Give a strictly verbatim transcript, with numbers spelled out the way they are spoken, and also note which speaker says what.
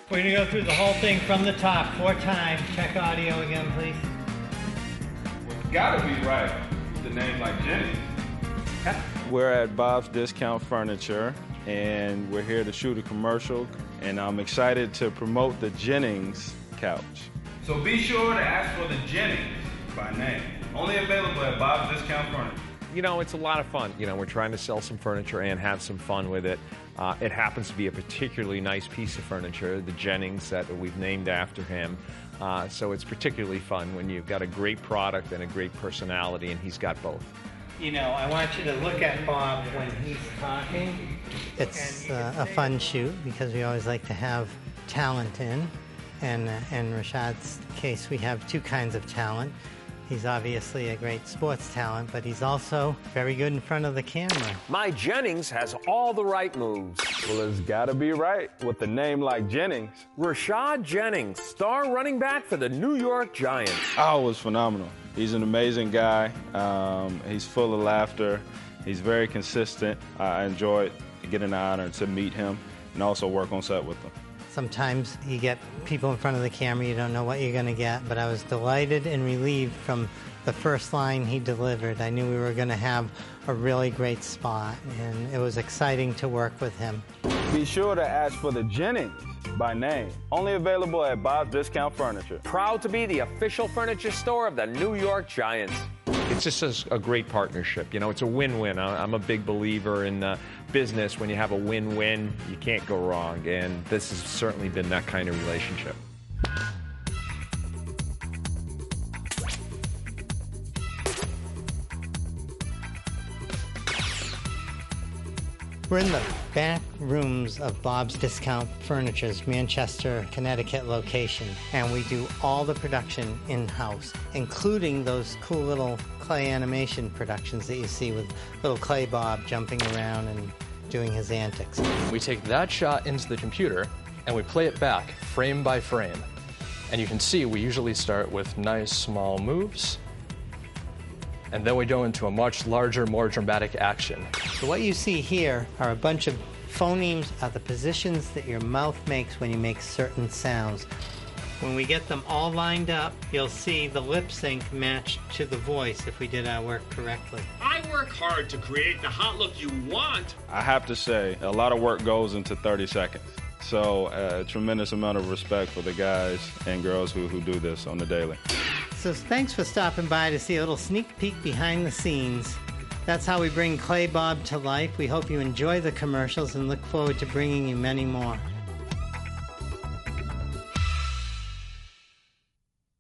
Speaker 1: We're going to go through the whole thing from the top four times. Check audio again, please.
Speaker 2: Well, it's gotta be right with the name like Jennings.
Speaker 3: We're at Bob's Discount Furniture, and we're here to shoot a commercial, and I'm excited to promote the Jennings couch.
Speaker 2: So be sure to ask for the Jennings by name. Only available at Bob's Discount Furniture.
Speaker 4: You know, it's a lot of fun. You know, we're trying to sell some furniture and have some fun with it. Uh, it happens to be a particularly nice piece of furniture, the Jennings, that we've named after him. Uh, so it's particularly fun when you've got a great product and a great personality, and he's got both.
Speaker 1: You know, I want you to look at Bob when he's talking.
Speaker 5: It's uh, a fun shoot because we always like to have talent in. And uh, in Rashad's case, we have two kinds of talent. He's obviously a great sports talent, but he's also very good in front of the camera.
Speaker 4: My Jennings has all the right moves.
Speaker 3: Well, it's gotta be right with a name like Jennings.
Speaker 4: Rashad Jennings, star running back for the New York Giants.
Speaker 3: Oh, it was phenomenal. He's an amazing guy. Um, he's full of laughter. He's very consistent. I enjoyed getting the honor to meet him and also work on set with him.
Speaker 5: Sometimes you get people in front of the camera, you don't know what you're going to get, but I was delighted and relieved from the first line he delivered. I knew we were going to have a really great spot, and it was exciting to work with him.
Speaker 3: Be sure to ask for the Jennings by name. Only available at Bob's Discount Furniture.
Speaker 4: Proud to be the official furniture store of the New York Giants. It's just a, a great partnership. You know, it's a win-win. I'm a big believer in uh, business. When you have a win-win, you can't go wrong. And this has certainly been that kind of relationship.
Speaker 5: We're in the back rooms of Bob's Discount Furniture's Manchester, Connecticut location, and we do all the production in-house, including those cool little clay animation productions that you see with little Clay Bob jumping around and doing his antics.
Speaker 6: We take that shot into the computer and we play it back frame by frame. And you can see we usually start with nice small moves, and then we go into a much larger, more dramatic action.
Speaker 5: So what you see here are a bunch of phonemes are the positions that your mouth makes when you make certain sounds. When we get them all lined up, you'll see the lip sync match to the voice if we did our work correctly.
Speaker 7: I work hard to create the hot look you want.
Speaker 3: I have to say, a lot of work goes into thirty seconds. So a tremendous amount of respect for the guys and girls who, who do this on the daily.
Speaker 5: So thanks for stopping by to see a little sneak peek behind the scenes. That's how we bring Clay Bob to life. We hope you enjoy the commercials and look forward to bringing you many more.